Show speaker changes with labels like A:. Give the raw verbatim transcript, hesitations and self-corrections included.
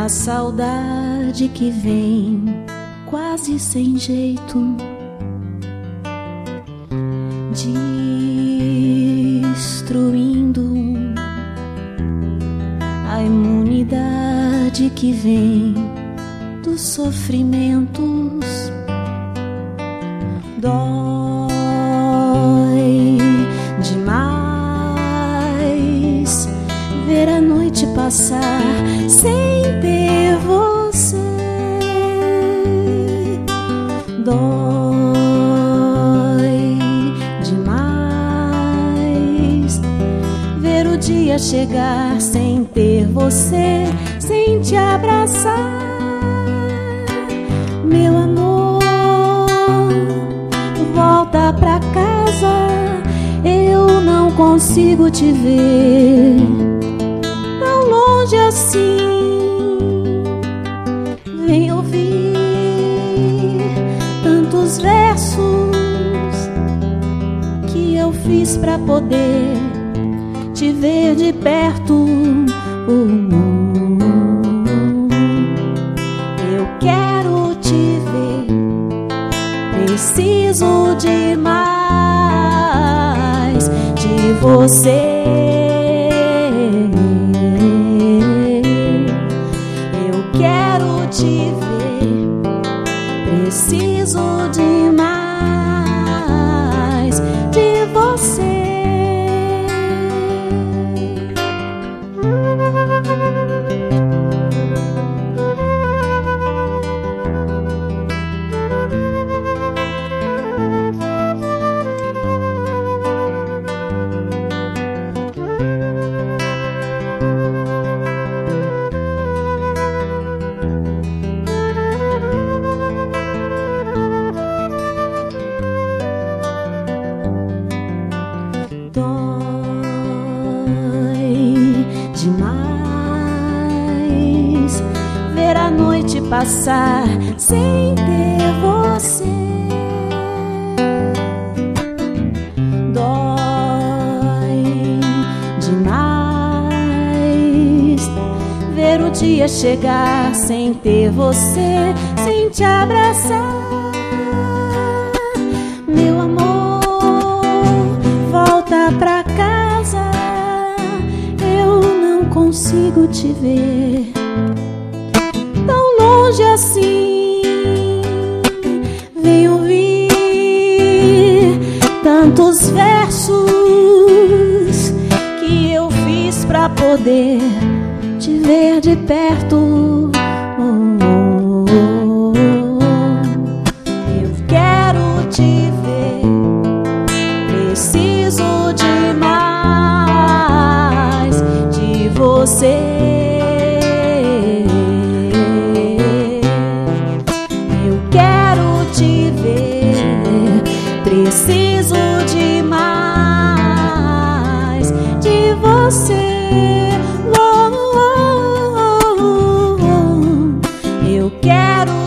A: saudade que vem quase sem jeito, destruindo a imunidade que vem dos sofrimentos. Dói demais ver a noite passar sem ter você. Dói demais ver o dia chegar sem ter você, sem te abraçar. Meu amor, volta pra casa, eu não consigo te ver tão longe assim. Vem ouvir tantos versos que eu fiz pra poder te ver de perto. Eu quero te ver, preciso demais de você. Eu quero te ver, preciso demais de você. Demais ver a noite passar sem ter você. Dói demais ver o dia chegar sem ter você, sem te abraçar. Meu amor, volta pra casa, consigo te ver tão longe assim. Vem ouvir tantos versos que eu fiz pra poder te ver de perto. Oh, oh, oh, oh. Eu quero te ver, preciso demais de você. Eu quero te ver, preciso demais de você. Oh, oh, oh, oh. Eu quero